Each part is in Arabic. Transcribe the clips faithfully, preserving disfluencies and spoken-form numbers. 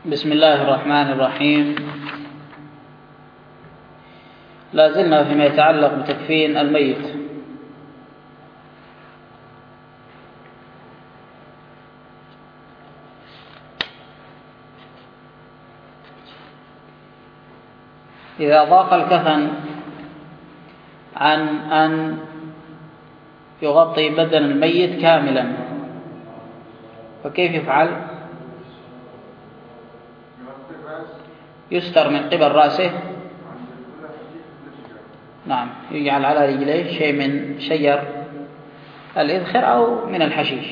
بسم الله الرحمن الرحيم. لا زلنا فيما يتعلق بتكفين الميت. إذا ضاق الكفن عن أن يغطي بدن الميت كاملا فكيف يفعل؟ يستر من قبل رأسه، نعم، يجعل على رجليه شيء من شجر الإذخر أو من الحشيش.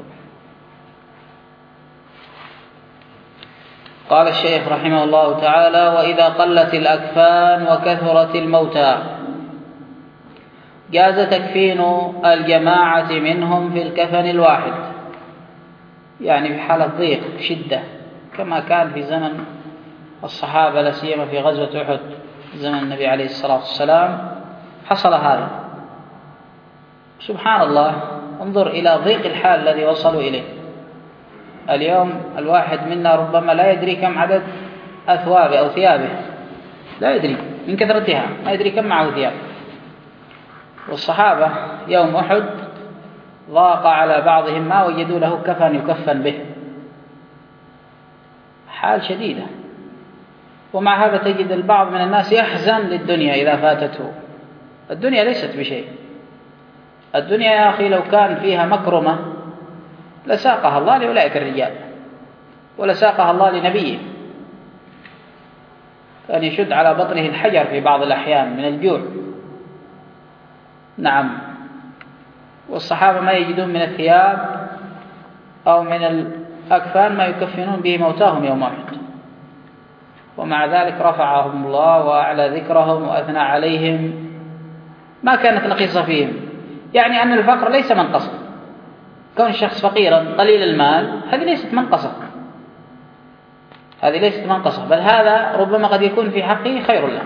قال الشيخ رحمه الله تعالى: وإذا قلت الأكفان وكثرت الموتى جاز تكفين الجماعة منهم في الكفن الواحد، يعني في حالة ضيق شدة كما كان في زمن الصحابة، لا سيما في غزوة أحد زمن النبي عليه الصلاة والسلام حصل هذا. سبحان الله، انظر إلى ضيق الحال الذي وصلوا إليه. اليوم الواحد منا ربما لا يدري كم عدد أثوابه أو ثيابه، لا يدري من كثرتها، ما يدري كم معه ثياب. والصحابة يوم أحد ضاق على بعضهم ما وجدوا له كفن يكفن به، حال شديدة. ومع هذا تجد البعض من الناس يحزن للدنيا إذا فاتته. الدنيا ليست بشيء. الدنيا يا أخي لو كان فيها مكرمة لساقها الله لأولئك الرجال، ولساقها الله لنبيه، كان يشد على بطنه الحجر في بعض الأحيان من الجوع. نعم. والصحابة ما يجدون من الثياب أو من الأكفان ما يكفنون به موتاهم يوم أحد، ومع ذلك رفعهم الله وأعلى ذكرهم وأثنى عليهم، ما كانت نقيصة فيهم. يعني أن الفقر ليس منقصة، كون الشخص فقيرا قليل المال هذه ليست منقصة، هذه ليست منقصة، بل هذا ربما قد يكون في حقه خير له.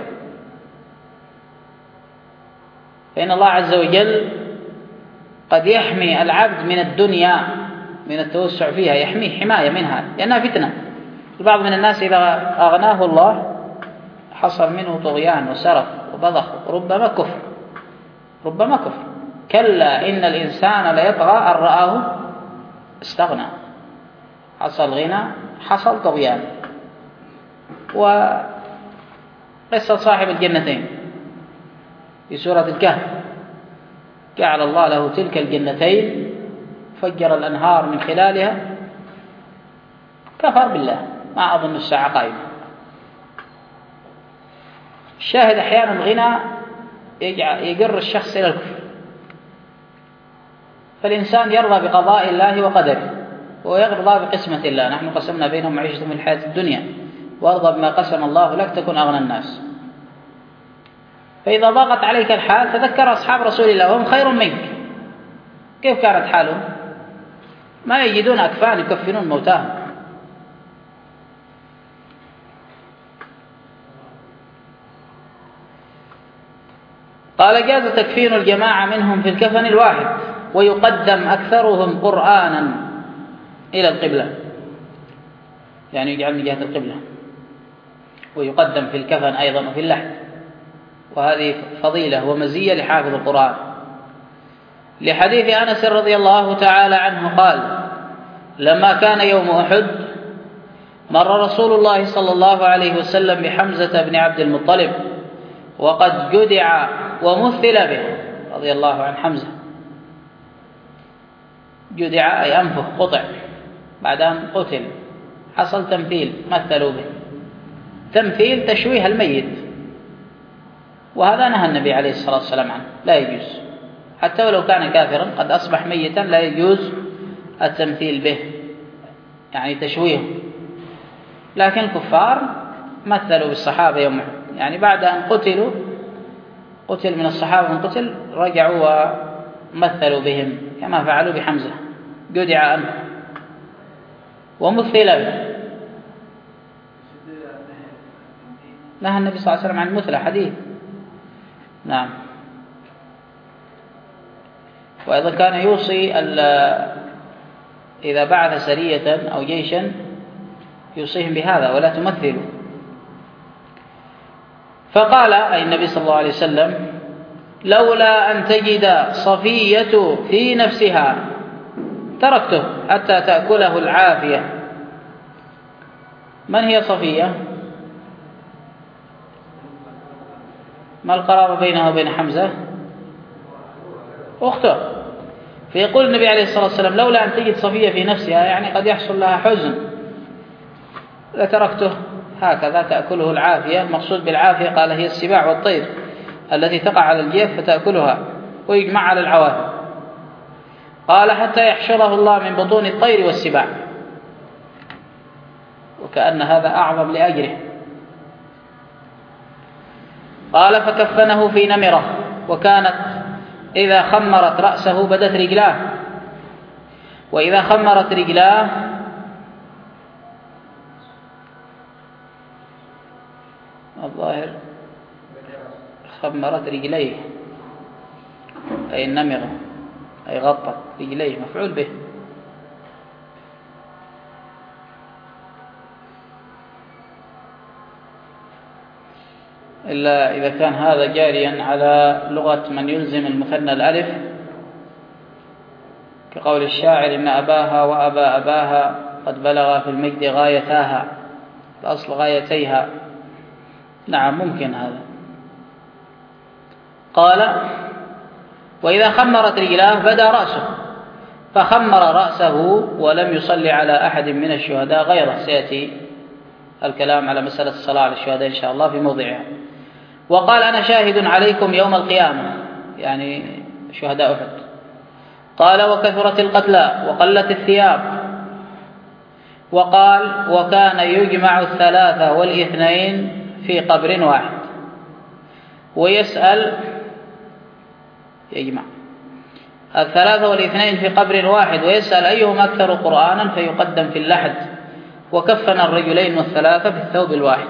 فإن الله عز وجل قد يحمي العبد من الدنيا، من التوسع فيها، يحميه حماية منها لأنها فتنة. البعض من الناس إذا أغناه الله حصل منه طغيان وسرف وبذخ، ربما كفر، ربما كفر. كلا إن الإنسان ليطغى أن رآه استغنى. حصل غنى، حصل طغيان. وقصة صاحب الجنتين في سورة الكهف، جعل الله له تلك الجنتين فجر الأنهار من خلالها، كفر بالله، ما أظن الساعة قائمة. الشاهد أحيانا الغنى يجر الشخص إلى الكفر، فالإنسان يرضى بقضاء الله وقدره ويرضى بقسمة الله. نحن قسمنا بينهم معيشتهم في الحياة الدنيا، وارضى بما قسم الله لك تكن أغنى الناس. فإذا ضاقت عليك الحال تذكر أصحاب رسول الله وهم خير منك، كيف كانت حالهم؟ ما يجدون أكفان يكفنون موتاهم. قال: جاز تكفين الجماعة منهم في الكفن الواحد، ويقدم أكثرهم قرآنا إلى القبلة، يعني يجعل من جهة القبلة، ويقدم في الكفن أيضا وفي اللحد. وهذه فضيلة ومزية لحافظ القرآن، لحديث أنس رضي الله تعالى عنه قال: لما كان يوم أحد مر رسول الله صلى الله عليه وسلم بحمزة بن عبد المطلب وقد جدع ومثل به، رضي الله عن حمزة. جدع أي أنفه قطع بعد أن قتل، حصل تمثيل، مثلوا به. تمثيل تشويه الميت، وهذا نهى النبي عليه الصلاة والسلام عنه، لا يجوز. حتى ولو كان كافرا قد أصبح ميتا لا يجوز التمثيل به، يعني تشويه. لكن الكفار مثلوا بالصحابة يوم أحد، يعني بعد أن قتلوا، قتل من الصحابة من قتل، رجعوا ومثلوا بهم كما فعلوا بحمزة، جدع أنه ومثل به. نهى النبي صلى الله عليه وسلم عن المثلى، حديث. نعم. وأيضا كان يوصي إذا بعث سرية أو جيشا يوصيهم بهذا ولا تمثلوا. فقال أي النبي صلى الله عليه وسلم: لولا أن تجد صفية في نفسها تركته حتى تأكله العافية. من هي صفية؟ ما القرابة بينها وبين حمزة؟ أخته. فيقول النبي عليه الصلاة والسلام: لولا أن تجد صفية في نفسها، يعني قد يحصل لها حزن، لتركته هكذا تأكله العافية. المقصود بالعافية قال هي السباع والطير التي تقع على الجيف فتأكلها ويجمع على العوافي. قال: حتى يحشره الله من بطون الطير والسباع، وكأن هذا أعظم لأجره. قال: فكفنه في نمرة، وكانت إذا خمرت رأسه بدت رجلاه، وإذا خمرت رجلاه الظاهر خمرت رجليه، أي النمرة أي غطت رجليه، مفعول به. إلا إذا كان هذا جاريا على لغة من يلزم المثنى الألف، كقول الشاعر: إن أباها وأبا أباها قد بلغ في المجد غايتاها، الأصل غايتيها. نعم ممكن هذا. قال: وإذا خمرت رجلاه بدا رأسه، فخمر رأسه ولم يصلي على أحد من الشهداء غيره. سيأتي الكلام على مسألة الصلاة على الشهداء إن شاء الله في موضعها. وقال: أنا شاهد عليكم يوم القيامة، يعني شهداء أحد. قال: وكثرت القتلى وقلت الثياب. وقال: وكان يجمع الثلاثة والاثنين في قبر واحد ويسأل يجمع الثلاثة والاثنين في قبر واحد ويسأل أيهم أكثر قرآنا فيقدم في اللحد، وكفن الرجلين والثلاثة في الثوب الواحد.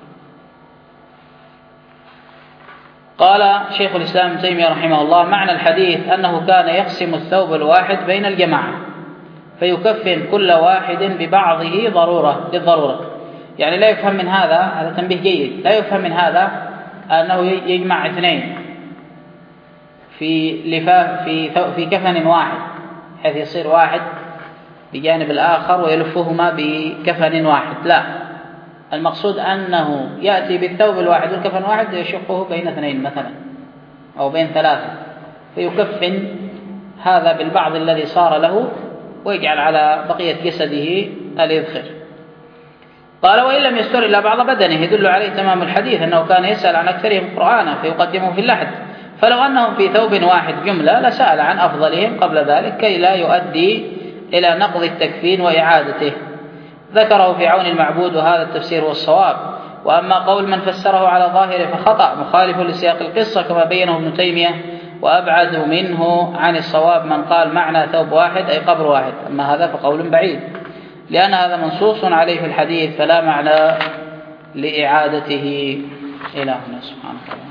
قال شيخ الإسلام ابن تيمية رحمه الله: معنى الحديث أنه كان يقسم الثوب الواحد بين الجماعة فيكفن كل واحد ببعضه ضرورة للضرورة. يعني لا يفهم من هذا، هذا تنبيه جيد، لا يفهم من هذا أنه يجمع اثنين في لفاف في في كفن واحد حيث يصير واحد بجانب الآخر ويلفهما بكفن واحد. لا، المقصود أنه يأتي بالثوب الواحد والكفن واحد يشقه بين اثنين مثلا أو بين ثلاثة، فيكفن هذا بالبعض الذي صار له ويجعل على بقية جسده الإذخر. قال: وإن لم يستر إلا بعض بدنه، يدل عليه تمام الحديث أنه كان يسأل عن أكثرهم قرآنا فيقدمه في اللحد، فلو أنهم في ثوب واحد جملة لسأل عن أفضلهم قبل ذلك كي لا يؤدي إلى نقض التكفين وإعادته. ذكره في عون المعبود، وهذا التفسير هو الصواب. وأما قول من فسره على ظاهره فخطأ مخالف لسياق القصة كما بينه ابن تيمية، وأبعد منه عن الصواب من قال معنى ثوب واحد أي قبر واحد. أما هذا فقول بعيد، لأن هذا منصوص عليه في الحديث، فلا معنى لإعادته. إلى هنا سبحانه وتعالى.